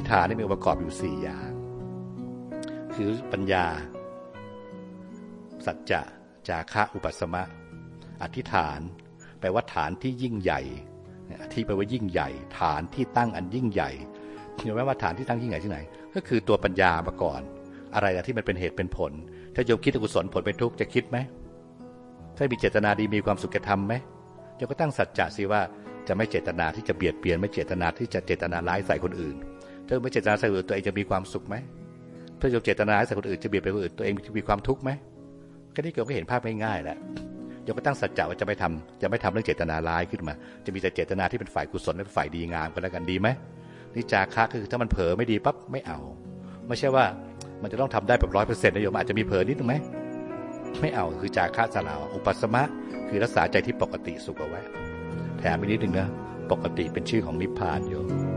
ธิษฐานนี่มีองค์ประกอบอยู่4อย่างคือปัญญาสัจจะจาคะอุปสมะอธิษฐานแปลว่าฐานที่ยิ่งใหญ่ที่แปลว่ายิ่งใหญ่ฐานที่ตั้งอันยิ่งใหญ่เห็นไหมว่าฐานที่ตั้งยิ่งใหญ่ที่ไหนก็คือตัวปัญญามาก่อนอะไรที่มันเป็นเหตุเป็นผลถ้าโยมคิดอกุศลผลเป็นทุกข์จะคิดไหมถ้ามีเจตนาดีมีความสุขจะทำไหมโยมก็ตั้งสัจจะสิว่าจะไม่เจตนาที่จะเบียดเบียนไม่เจตนาที่จะเจตนาร้ายใส่คนอื่นถ้าไม่เจตนาใส่คนอื่นตัวเองจะมีความสุขไหมถ้าโยมเจตนาใส่คนอื่นจะเบียดเบียนคนอื่นตัวเองจะมีความทุกข์ไหมก็นี่โยมก็เห็นภาพง่ายๆแล้วโยมก็ตั้งสัจจะว่าจะไม่ทำเรื่องเจตนาร้ายขึ้นมาจะมีแต่เจตนาที่เป็นฝ่ายกุศลและฝ่ายดีงามกันแล้วกันดีไหมนี่จาคะคือถ้ามันเผลอไม่ดีปั๊บไม่เอาไม่ใช่ว่ามันจะต้องทำได้แบบ100%นะโยมอาจจะมีเผลอนิดนึงไหมไม่เอาคือจาคะสลาวอุปสมะคือรักษาใจที่ปกติสุขเอาไว้แถมอีกนิดนึงนะปกติเป็นชื่อของนิพพานโยม